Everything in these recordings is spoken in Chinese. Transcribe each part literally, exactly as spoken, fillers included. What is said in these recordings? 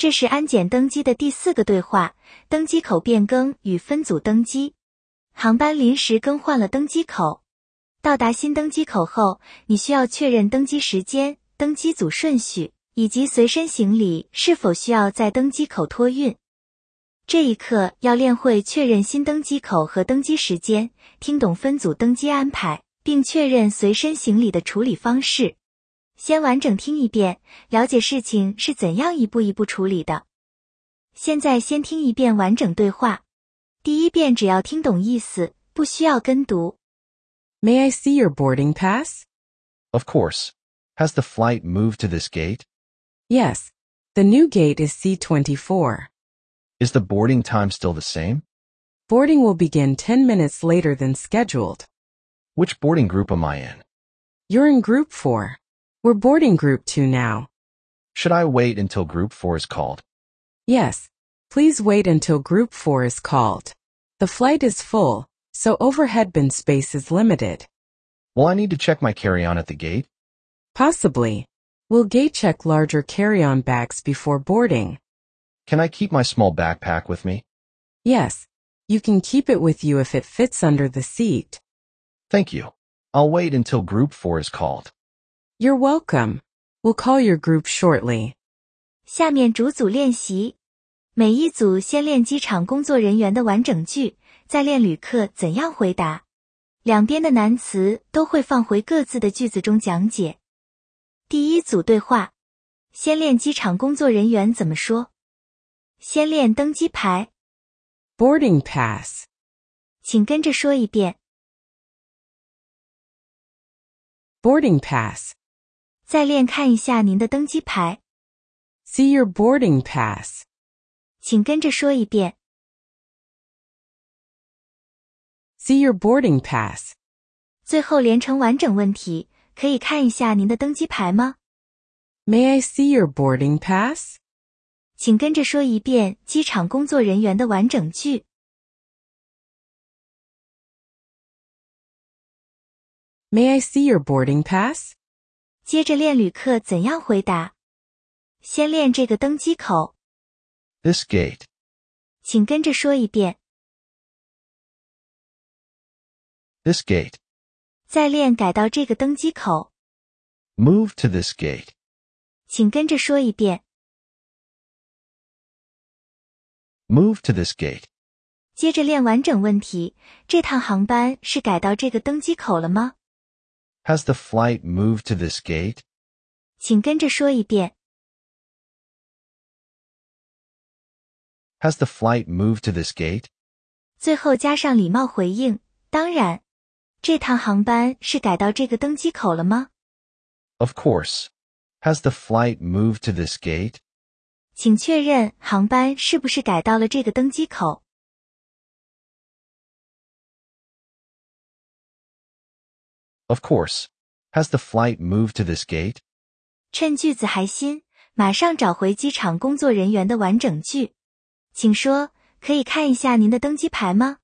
这是安检登机的第四个对话，登机口变更与分组登机。航班临时更换了登机口。到达新登机口后，你需要确认登机时间、登机组顺序，以及随身行李是否需要在登机口托运。这一课要练会确认新登机口和登机时间，听懂分组登机安排，并确认随身行李的处理方式。先完整听一遍，了解事情是怎样一步一步处理的。现在先听一遍完整对话。第一遍只要听懂意思，不需要跟读。 May I see your boarding pass? Of course. Has the flight moved to this gate? Yes. The new gate is C twenty-four. Is the boarding time still the same? Boarding will begin ten minutes later than scheduled. Which boarding group am I in? You're in group four. We're boarding group two now. Should I wait until group four is called? Yes. Please wait until group four is called. The flight is full, so overhead bin space is limited. Will I need to check my carry-on at the gate? Possibly. We'll gate check larger carry-on bags before boarding. Can I keep my small backpack with me? Yes. You can keep it with you if it fits under the seat. Thank you. I'll wait until group four is called. You're welcome. We'll call your group shortly. 下面逐组练习。每一组先练机场工作人员的完整句，再练旅客怎样回答。两边的难词都会放回各自的句子中讲解。第一组对话，先练机场工作人员怎么说。先练登机牌。 Boarding pass. 请跟着说一遍。 Boarding pass. 再练看一下您的登机牌。 See your boarding pass. 请跟着说一遍。 See your boarding pass. 最后连成完整问题，可以看一下您的登机牌吗？ May I see your boarding pass? 请跟着说一遍机场工作人员的完整句。 May I see your boarding pass? 接着练旅客怎样回答。先练这个登机口。 This gate. 请跟着说一遍。 This gate. 再练改到这个登机口。 Move to this gate. 请跟着说一遍。 Move to this gate. 接着练完整问题，这趟航班是改到这个登机口了吗？ Has the flight moved to this gate? 请跟着说一遍。 Has the flight moved to this gate? 最后加上礼貌回应，当然。这趟航班是改到这个登机口了吗？ Of course. Has the flight moved to this gate? 请确认航班是不是改到了这个登机口。 Of course. Has the flight moved to this gate? 趁句子还新，马上找回机场工作人员的完整句。请说，可以看一下您的登机牌吗？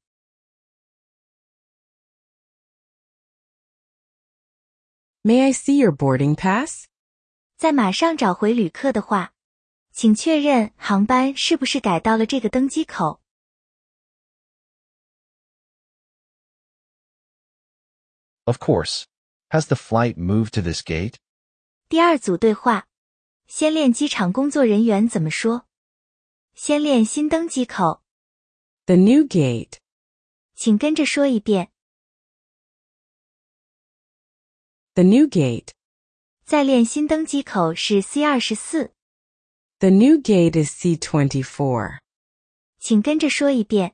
May I see your boarding pass? 再马上找回旅客的话，请确认航班是不是改到了这个登机口。 Of course. Has the flight moved to this gate? 第二组对话，先练机场工作人员怎么说。先练新登机口。 The new gate. 请跟着说一遍。 The new gate. 再练新登机口是 C 二十四。 The new gate is C twenty-four. 请跟着说一遍。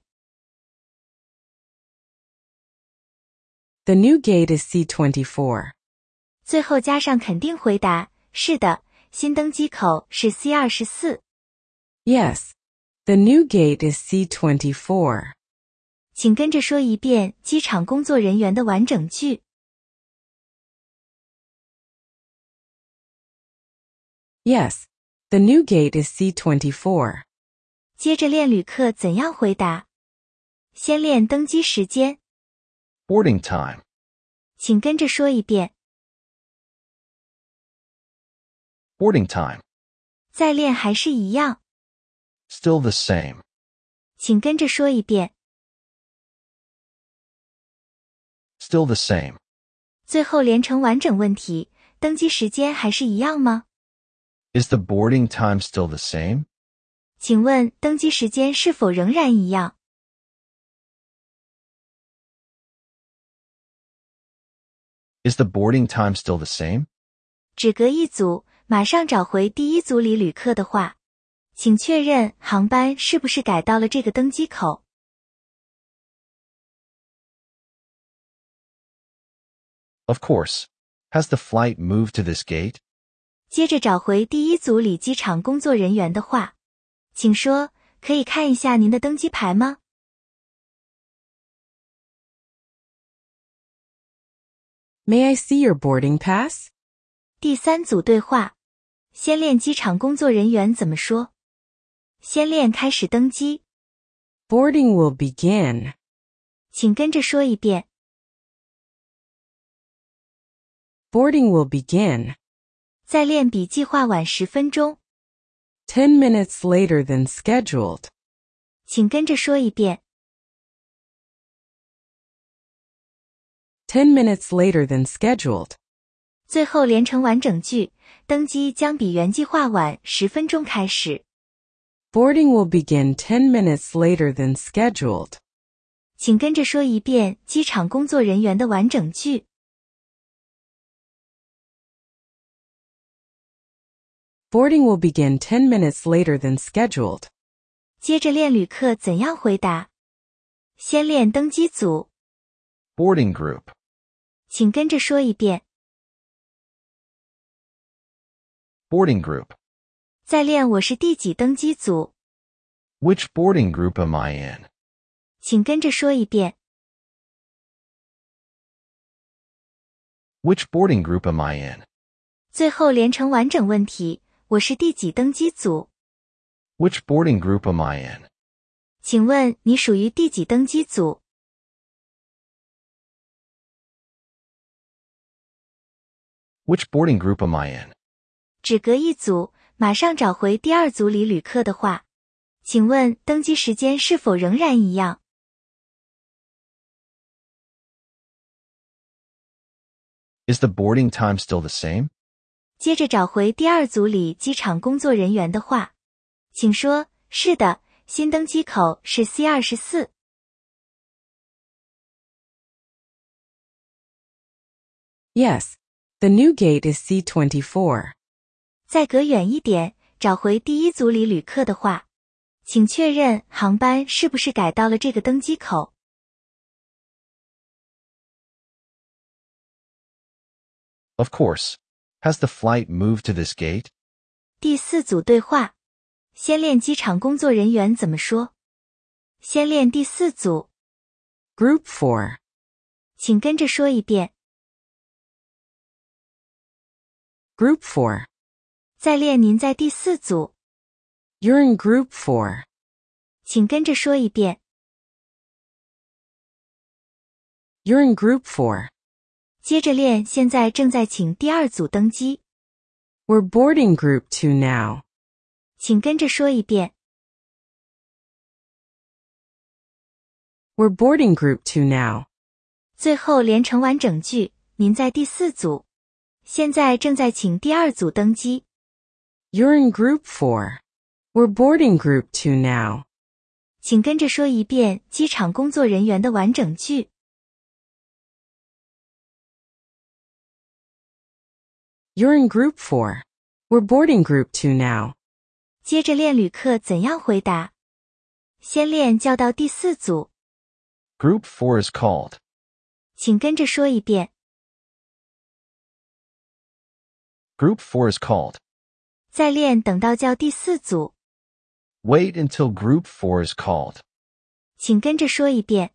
The new gate is C twenty-four. 最后加上肯定回答，是的，新登机口是 C 二十四。 Yes. The new gate is C twenty-four. 请跟着说一遍机场工作人员的完整句。 Yes. The new gate is C twenty-four. 接着练旅客怎样回答。先练登机时间。 Boarding time. 请跟着说一遍。 Boarding time. 再练还是一样。 Still the same. 请跟着说一遍。 Still the same. 最后连成完整问题，登机时间还是一样吗？ Is the boarding time still the same? 请问登机时间是否仍然一样？ Is the boarding time still the same? 只隔一组，马上找回第一组里旅客的话，请确认航班是不是改到了这个登机口。 Of course. Has the flight moved to this gate? 接着找回第一组里机场工作人员的话，请说，可以看一下您的登机牌吗？ May I see your boarding pass? 第三组对话，先练机场工作人员怎么说。先练开始登机， Boarding will begin. 请跟着说一遍。 Boarding will begin. 再练比计划晚十分钟， Ten minutes later than scheduled. 请跟着说一遍。 Ten minutes later than scheduled. 最后连成完整句，登机将比原计划晚十分钟开始。 Boarding will begin ten minutes later than scheduled. 请跟着说一遍机场工作人员的完整句。 Boarding will begin ten minutes later than scheduled. 接着练旅客怎样回答。先练登机组， Boarding group. 请跟着说一遍。 Boarding group. 再练我是第几登机组， Which boarding group am I in? 请跟着说一遍。 Which boarding group am I in? 最后连成完整问题，我是第几登机组， Which boarding group am I in? 请问你属于第几登机组？ Which boarding group am I in? 只隔一组，马上找回第二组里旅客的话，请问登机时间是否仍然一样？ Is the boarding time still the same? 接着找回第二组里机场工作人员的话，请说，是的，新登机口是 C 二十四。 Yes. The new gate is C twenty-four. 再隔远一点，找回第一组里旅客的话，请确认航班是不是改到了这个登机口。 Of course. Has the flight moved to this gate? 第四组对话，先练机场工作人员怎么说。先练第四组， Group four. 请跟着说一遍。 Group four. 再练您在第四组， You're in Group four. 请跟着说一遍。 You're in Group four. 接着练现在正在请第二组登机， We're boarding Group two now. 请跟着说一遍。 We're boarding Group two now. 最后连成完整句，您在第四组，现在正在请第二组登机。 You're in Group four. We're boarding Group two now. 请跟着说一遍机场工作人员的完整句。 You're in Group four. We're boarding Group two now. 接着练旅客怎样回答。先练叫到第四组， Group four is called. 请跟着说一遍。 Group four is called. 再练等到叫第四组， Wait until Group four is called. 请跟着说一遍。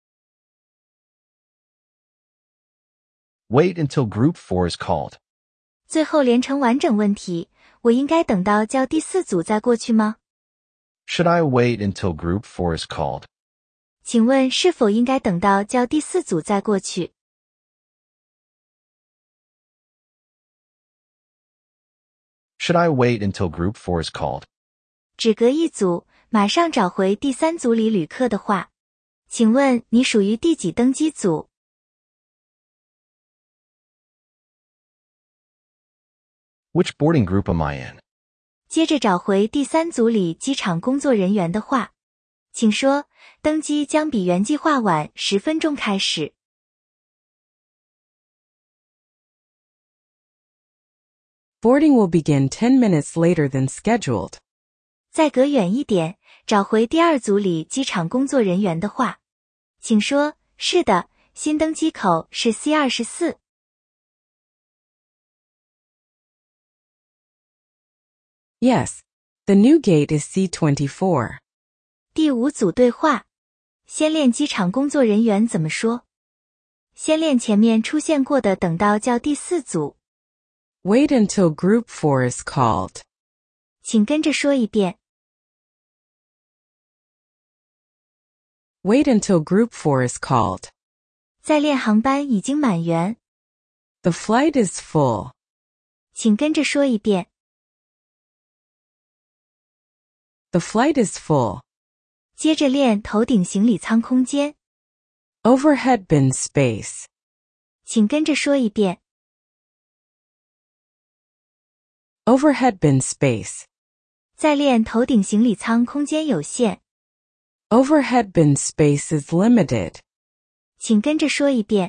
Wait until Group four is called. 最后连成完整问题，我应该等到叫第四组再过去吗？ Should I wait until Group four is called? 请问是否应该等到叫第四组再过去？ Should I wait until Group four is called? 只隔一组， 马上找回第三组里旅客的话，请问你属于第几登机组？ Which boarding group am I in? 接着找回第三组里机场工作人员的话，请说，登机将比原计划晚十分钟开始。 Boarding will begin ten minutes later than scheduled. 再隔远一点，找回第二组里机场工作人员的话，请说，是的，新登机口是 C 二十四。 Yes, the new gate is C twenty-four. 第五组对话，先练机场工作人员怎么说。先练前面出现过的等到叫第四组。 Wait until group four is called. 请跟着说一遍。 Wait until group four is called. 再练航班已经满员。 The flight is full. 请跟着说一遍。 The flight is full. 接着练头顶行李舱空间。 Overhead bin space. 请跟着说一遍。 Overhead bin space. 再练头顶行李舱空间有限。 Overhead bin space is limited. 请跟着说一遍。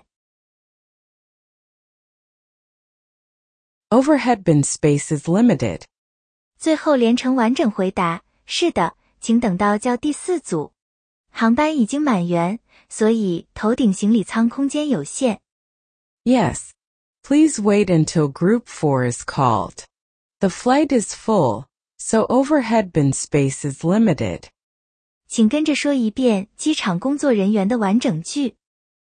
Overhead bin space is limited. 最后连成完整回答，是的，请等到叫第四组。航班已经满员，所以头顶行李舱空间有限。 Yes. Please wait until group four is called. The flight is full, so overhead bin space is limited. 请跟着说一遍机场工作人员的完整句。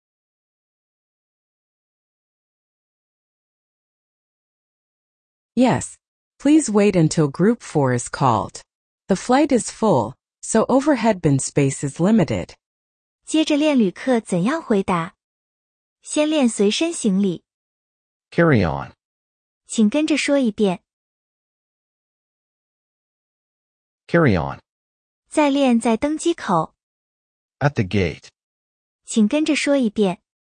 Yes. Please wait until group four is called. The flight is full, so overhead bin space is limited. 接着练旅客怎样回答。先练随身行李。 Carry on. 请跟着说一遍。 Carry on. 再练在登机口。 At the gate. 请跟着说一遍。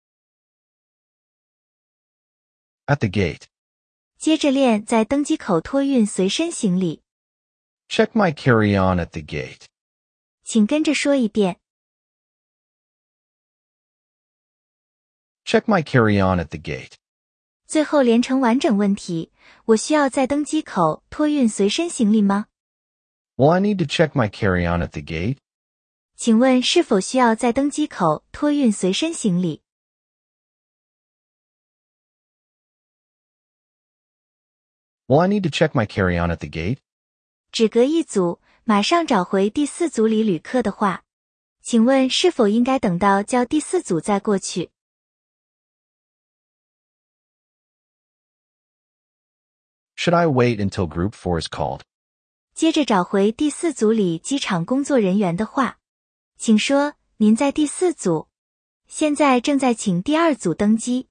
At the gate. 接着练在登机口托运随身行李。 Check my carry-on at the gate. 请跟着说一遍。 Check my carry-on at the gate. 最后连成完整问题，我需要在登机口托运随身行李吗？ Will I need to check my carry-on at the gate? 请问是否需要在登机口托运随身行李？ Will I need to check my carry-on at the gate? 只隔一组，马上找回第四组里旅客的话，请问是否应该等到叫第四组再过去？ Should I wait until group four is called? 接着找回第四组里机场工作人员的话，请说，您在第四组，现在正在请第二组登机。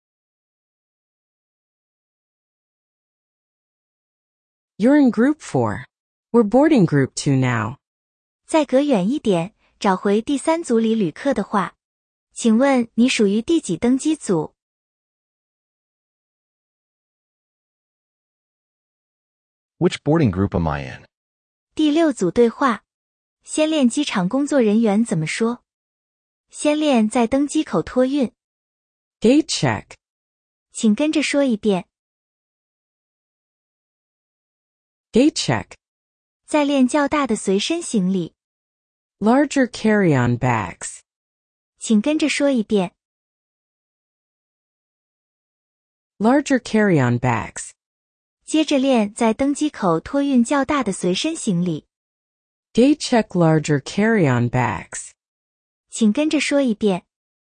You're in group four. We're boarding group two now. 再隔远一点，找回第三组里旅客的话，请问你属于第几登机组？ Which boarding group am I in? 第六组对话，先练机场工作人员怎么说。先练在登机口托运。 Gate check. 请跟着说一遍。 Gate check. 再练较大的随身行李。 Larger carry-on bags. 请跟着说一遍。 Larger carry-on bags. 接着练在登机口托运较大的随身行李。 Gate check larger carry-on bags. 请跟着说一遍。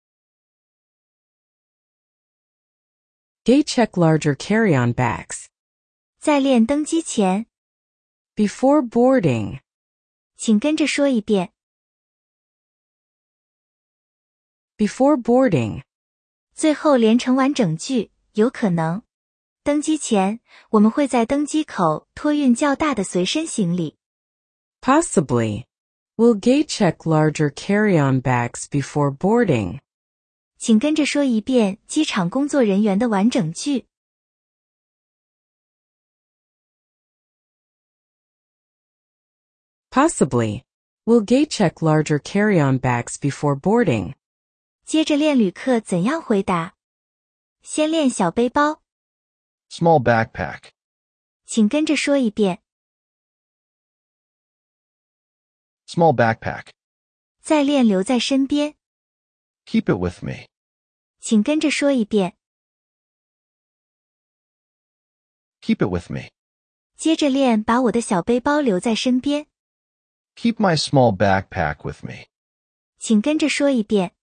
Gate check larger carry-on bags. 在练登机前。 Before boarding. 请跟着说一遍。 Before boarding. 最后连成完整句，有可能。登机前，我们会在登机口托运较大的随身行李。 Possibly. Will gate check larger carry-on bags before boarding? 请跟着说一遍机场工作人员的完整句。 Possibly. Will gate check larger carry-on bags before boarding? 接着练旅客怎样回答。先练小背包， Small backpack. 请跟着说一遍。 Small backpack. 再练留在身边， Keep it with me. 请跟着说一遍。 Keep it with me. 接着练把我的小背包留在身边， Keep my small backpack with me. 请跟着说一遍。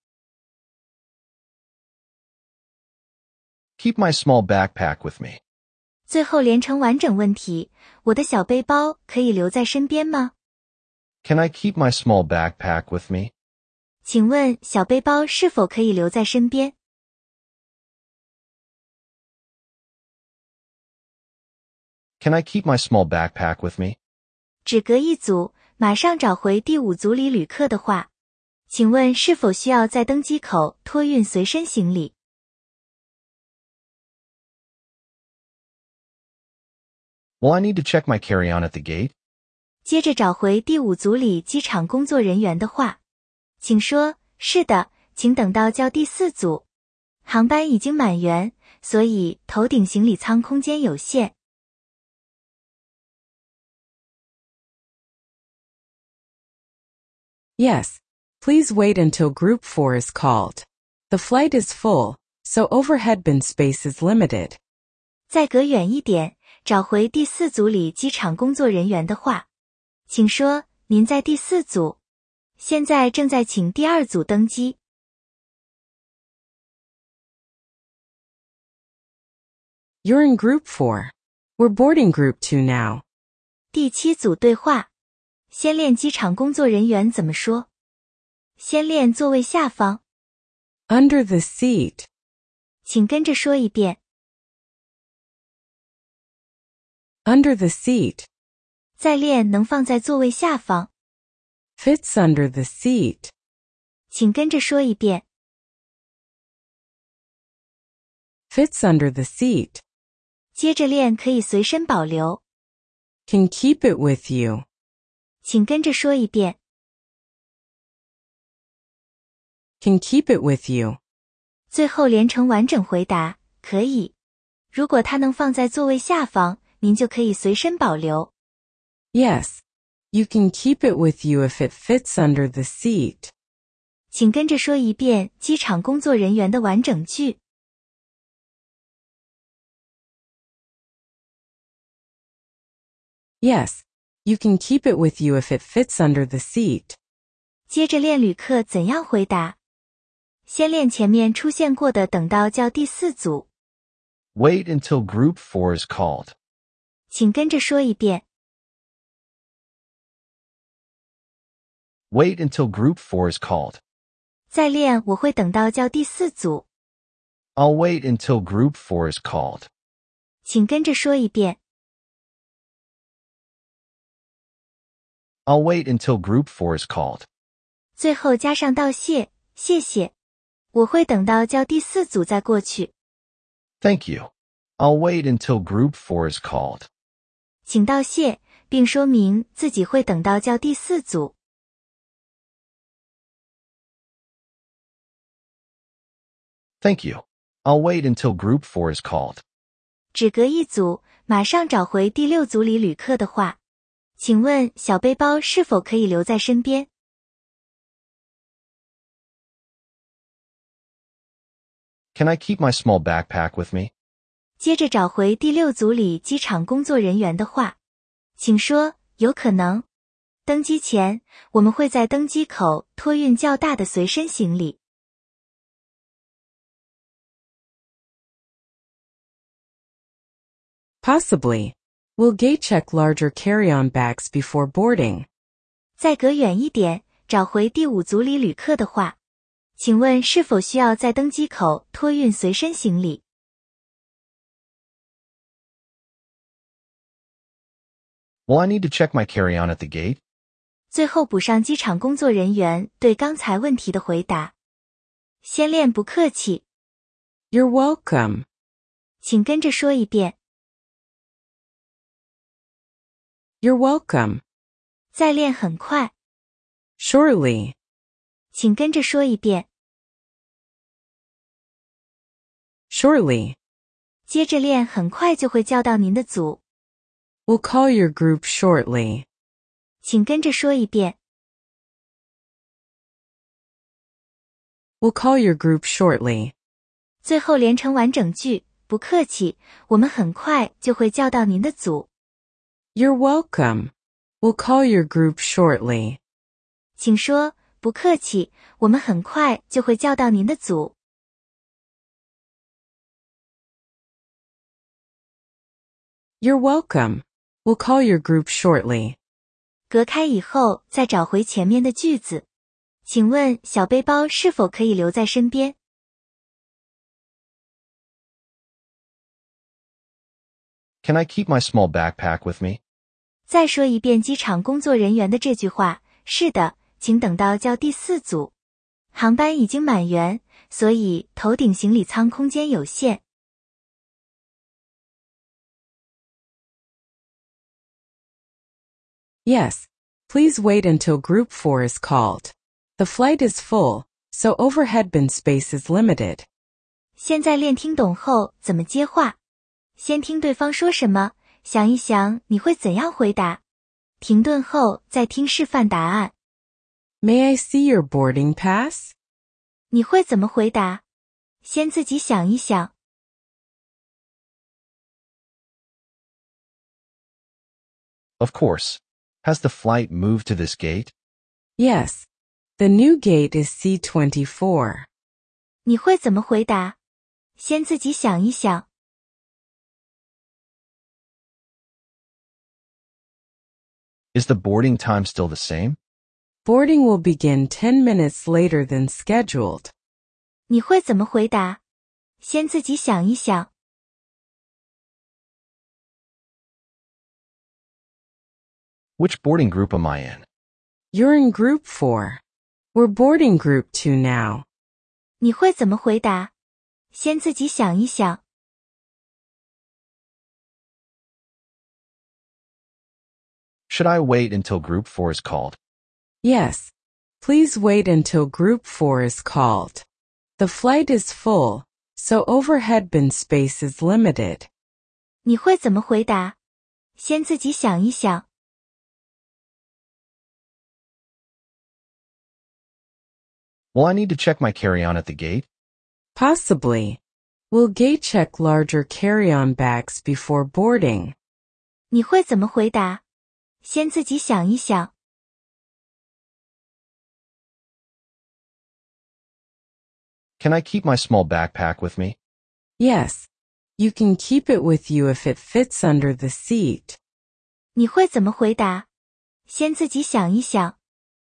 Keep my small backpack with me. 最后连成完整问题，我的小背包可以留在身边吗？ Can I keep my small backpack with me? 请问小背包是否可以留在身边？ Can I keep my small backpack with me? 只隔一组，马上找回第五组里旅客的话，请问是否需要在登机口托运随身行李？ Will I need to check my carry-on at the gate? 接着找回第五组里机场工作人员的话，请说，是的，请等到叫第四组。航班已经满员，所以头顶行李舱空间有限。 Yes. Please wait until Group four is called. The flight is full, so overhead bin space is limited. 再隔远一点，找回第四组里机场工作人员的话，请说，您在第四组，现在正在请第二组登机。 You're in Group four. We're boarding Group two now. 第七组对话，先练机场工作人员怎么说。先练座位下方， Under the seat. 请跟着说一遍。 Under the seat. 再练能放在座位下方， Fits under the seat. 请跟着说一遍。 Fits under the seat. 接着练可以随身保留， Can keep it with you. 请跟着说一遍。 Can keep it with you. 最后连成完整回答，可以。如果它能放在座位下方，您就可以随身保留。 Yes. You can keep it with you if it fits under the seat. 请跟着说一遍机场工作人员的完整句。 Yes. You can keep it with you if it fits under the seat. 接着练旅客怎样回答。先练前面出现过的等到叫第四组， Wait until Group four is called. 请跟着说一遍。 Wait until Group four is called. 再练我会等到叫第四组， I'll wait until Group four is called. 请跟着说一遍。 I'll wait until Group four is called. 最后加上道谢，谢谢。我会等到叫第四组再过去， Thank you. I'll wait until Group four is called. 请道谢，并说明自己会等到叫第四组。 Thank you. I'll wait until Group four is called. 只隔一组，马上找回第六组里旅客的话，请问小背包是否可以留在身边？ Can I keep my small backpack with me? 接着找回第六组里机场工作人员的话，请说，有可能。登机前，我们会在登机口托运较大的随身行李。 Possibly. Will gate check larger carry-on bags before boarding. 再隔远一点，找回第五组里旅客的话，请问是否需要在登机口托运随身行李？ Will I need to check my carry-on at the gate? 最后补上机场工作人员对刚才问题的回答。先练不客气。 You're welcome. 请跟着说一遍。 You're welcome. 再练很快。 Surely. 请跟着说一遍。 Surely. 接着练很快就会叫到您的组。 We'll call your group shortly. 请跟着说一遍。 We'll call your group shortly. 最后连成完整句，不客气，我们很快就会叫到您的组。 You're welcome. We'll call your group shortly. 请说，不客气，我们很快就会叫到您的组。 You're welcome. We'll call your group shortly. 隔开以后再找回前面的句子。请问小背包是否可以留在身边？ Can I keep my small backpack with me? 再说一遍机场工作人员的这句话。是的，请等到叫第四组。航班已经满员，所以头顶行李舱空间有限。 Yes. Please wait until group four is called. The flight is full, so overhead bin space is limited. 现在练听懂后怎么接话。先听对方说什么，想一想你会怎样回答。停顿后再听示范答案。 May I see your boarding pass? 你会怎么回答？先自己想一想。 Of course. Has the flight moved to this gate? Yes. The new gate is C twenty-four. 你会怎么回答？先自己想一想。 Is the boarding time still the same? Boarding will begin ten minutes later than scheduled. 你会怎么回答？先自己想一想。 Which boarding group am I in? You're in group four. We're boarding group two now. 你会怎么回答？先自己想一想。 Should I wait until group four is called? Yes. Please wait until group four is called. The flight is full, so overhead bin space is limited. 你会怎么回答？先自己想一想。 Will I need to check my carry-on at the gate? Possibly. We'll gate check larger carry-on bags before boarding. 你会怎么回答？先自己想一想。 Can I keep my small backpack with me? Yes. You can keep it with you if it fits under the seat. 你会怎么回答？先自己想一想。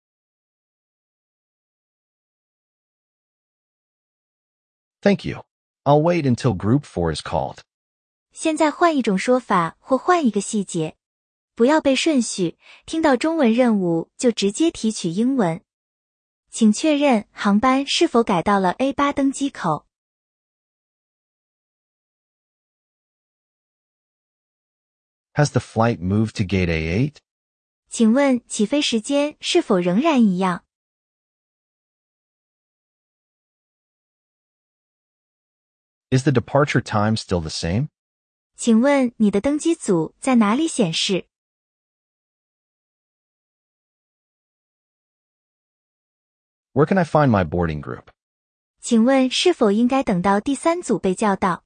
Thank you. I'll wait until group four is called. 现在换一种说法或换一个细节。不要背顺序，听到中文任务就直接提取英文。请确认航班是否改到了 A 八 登机口。 Has the flight moved to gate A eight? 请问起飞时间是否仍然一样？ Is the departure time still the same? 请问你的登机组在哪里显示？ Where can I find my boarding group? 请问是否应该等到第三组被叫到？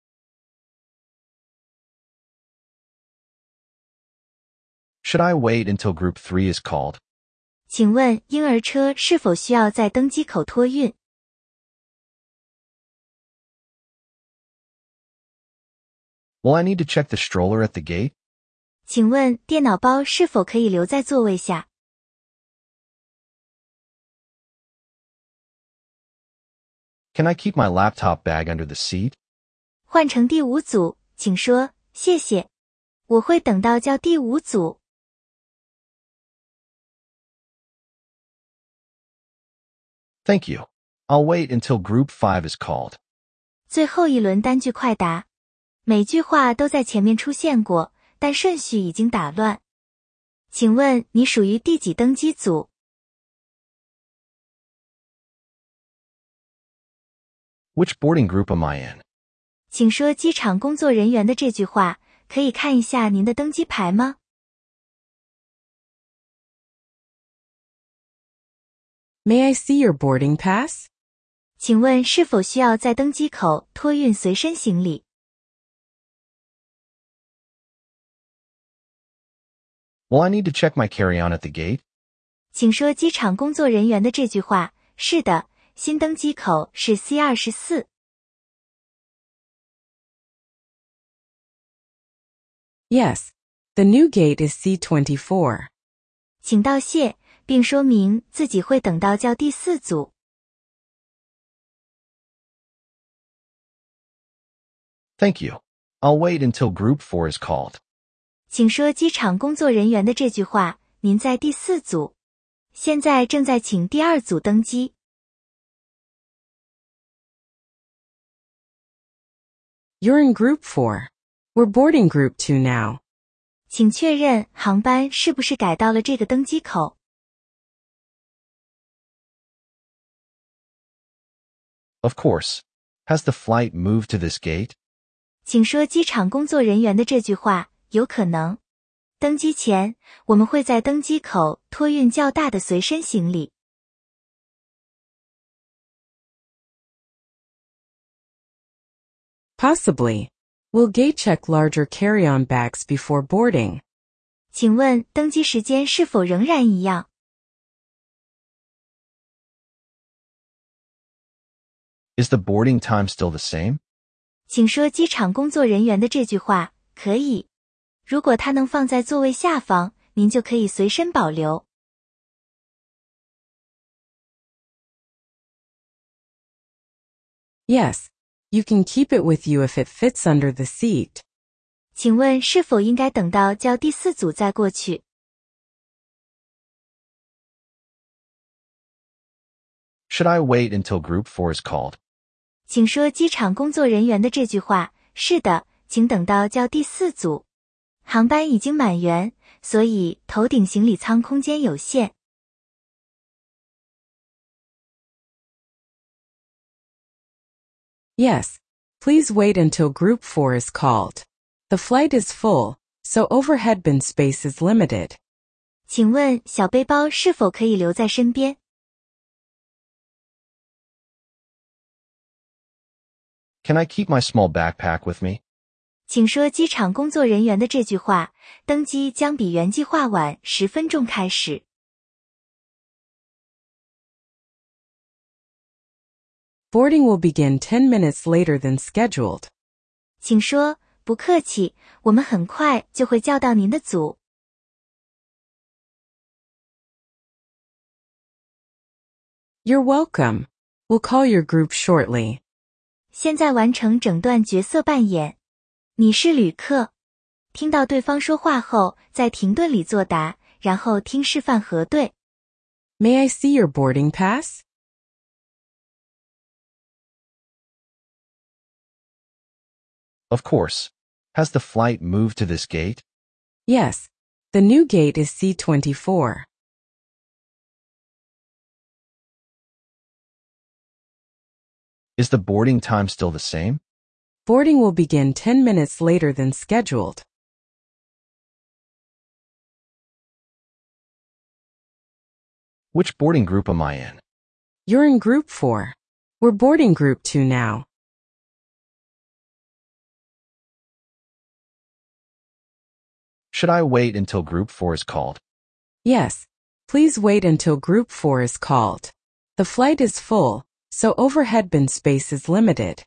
Should I wait until group three is called? 请问婴儿车是否需要在登机口托运？ Will I need to check the stroller at the gate? 请问电脑包是否可以留在座位下？ Can I keep my laptop bag under the seat? 换成第五组，请说谢谢。我会等到叫第五组。 Thank you. I'll wait until Group five is called. 最后一轮单句快答。每句话都在前面出现过，但顺序已经打乱。请问你属于第几登机组？ Which boarding group am I in? 请说机场工作人员的这句话，可以看一下您的登机牌吗？ May I see your boarding pass? 请问是否需要在登机口托运随身行李？ Will I need to check my carry-on at the gate? 请说机场工作人员的这句话。是的，新登机口是 C 二十四。 Yes, the new gate is C twenty-four. 请道谢，并说明自己会等到叫第四组。 Thank you. I'll wait until Group four is called. 请说机场工作人员的这句话。您在第四组，现在正在请第二组登机。 You're in Group four. We're boarding Group two now. 请确认航班是不是改到了这个登机口。 Of course. Has the flight moved to this gate? 请说机场工作人员的这句话。有可能。登机前，我们会在登机口托运较大的随身行李。 Possibly. We'll gate check larger carry-on bags before boarding. 请问登机时间是否仍然一样？ Is the boarding time still the same? 请说机场工作人员的这句话。可以。如果它能放在座位下方，您就可以随身保留。 Yes, you can keep it with you if it fits under the seat. 请问是否应该等到叫第四组再过去？ Should I wait until Group four is called? 请说机场工作人员的这句话。是的，请等到叫第四组。航班已经满员，所以头顶行李舱空间有限。 Yes, please wait until Group four is called. The flight is full, so overhead bin space is limited. 请问小背包是否可以留在身边？ Can I keep my small backpack with me? 请说机场工作人员的这句话。登机将比原计划晚十分钟开始。 Boarding will begin ten minutes later than scheduled. 请说不客气，我们很快就会叫到您的组。 You're welcome. We'll call your group shortly. 现在完成整段角色扮演。你是旅客。听到对方说话后，在停顿里作答，然后听示范核对。 May I see your boarding pass? Of course. Has the flight moved to this gate? Yes. The new gate is C twenty-four. Is the boarding time still the same? Boarding will begin ten minutes later than scheduled. Which boarding group am I in? You're in Group four. We're boarding Group two now. Should I wait until Group four is called? Yes. Please wait until Group four is called. The flight is full, so overhead bin space is limited.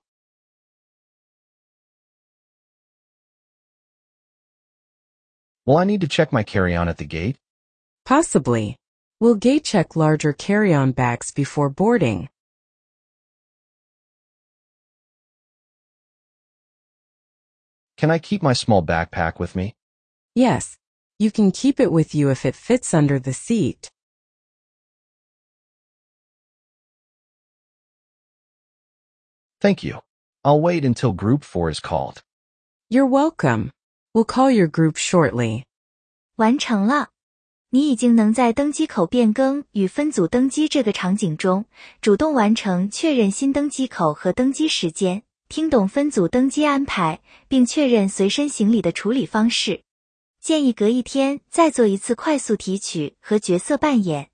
Will I need to check my carry-on at the gate? Possibly. We'll gate check larger carry-on bags before boarding. Can I keep my small backpack with me? Yes. You can keep it with you if it fits under the seat. Thank you. I'll wait until Group four is called. You're welcome. We'll call your group shortly. 完成了。你已经能在登机口变更与分组登机这个场景中，主动完成确认新登机口和登机时间，听懂分组登机安排，并确认随身行李的处理方式。建议隔一天再做一次快速提取和角色扮演。